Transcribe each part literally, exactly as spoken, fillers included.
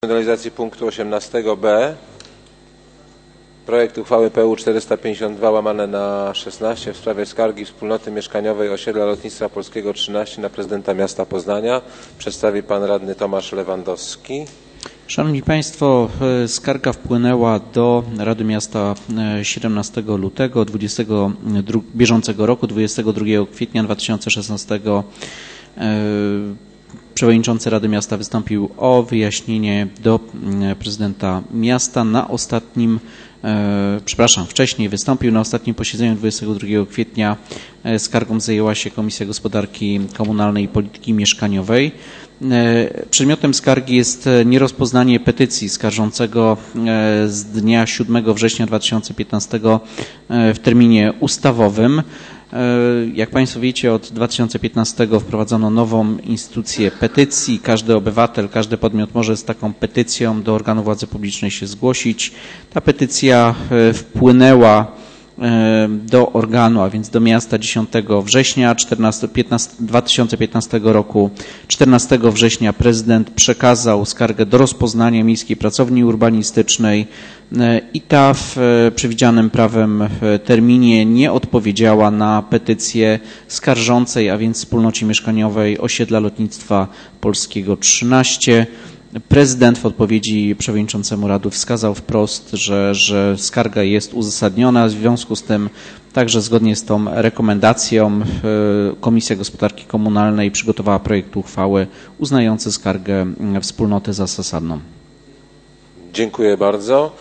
finalizacji punktu osiemnastego b. Projekt uchwały P U czterysta pięćdziesiąt dwa łamane na szesnaście w sprawie skargi wspólnoty mieszkaniowej osiedla lotnictwa polskiego trzynaście na prezydenta miasta Poznania. Przedstawi pan radny Tomasz Lewandowski. Szanowni Państwo, skarga wpłynęła do Rady Miasta siedemnastego lutego dwudziestego drugiego bieżącego roku, dwudziestego drugiego kwietnia dwa tysiące szesnastego. Przewodniczący Rady Miasta wystąpił o wyjaśnienie do prezydenta miasta na ostatnim, e, przepraszam, wcześniej wystąpił na ostatnim posiedzeniu dwudziestego drugiego kwietnia. Skargą zajęła się Komisja Gospodarki Komunalnej i Polityki Mieszkaniowej. Przedmiotem skargi jest nierozpoznanie petycji skarżącego z dnia siódmego września dwa tysiące piętnastego w terminie ustawowym. Jak Państwo wiecie, od dwa tysiące piętnastego wprowadzono nową instytucję petycji. Każdy obywatel, każdy podmiot może z taką petycją do organu władzy publicznej się zgłosić. Ta petycja wpłynęła do organu, a więc do miasta dziesiątego września dwa tysiące piętnastego roku. czternastego września prezydent przekazał skargę do rozpoznania Miejskiej Pracowni Urbanistycznej i ta w przewidzianym prawem terminie nie odpowiedziała na petycję skarżącej, a więc wspólnocie mieszkaniowej osiedla lotnictwa polskiego trzynaście. Prezydent w odpowiedzi przewodniczącemu Rady wskazał wprost, że, że skarga jest uzasadniona. W związku z tym także zgodnie z tą rekomendacją Komisja Gospodarki Komunalnej przygotowała projekt uchwały uznający skargę wspólnoty za zasadną. Dziękuję bardzo.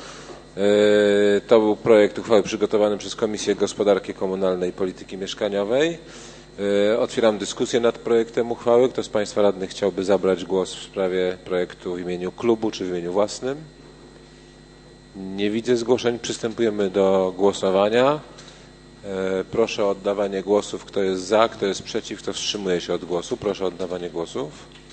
To był projekt uchwały przygotowany przez Komisję Gospodarki Komunalnej i Polityki Mieszkaniowej. Otwieram dyskusję nad projektem uchwały. Kto z Państwa radnych chciałby zabrać głos w sprawie projektu w imieniu klubu czy w imieniu własnym? Nie widzę zgłoszeń. Przystępujemy do głosowania. Proszę o oddawanie głosów. Kto jest za, kto jest przeciw, kto wstrzymuje się od głosu. Proszę o oddawanie głosów.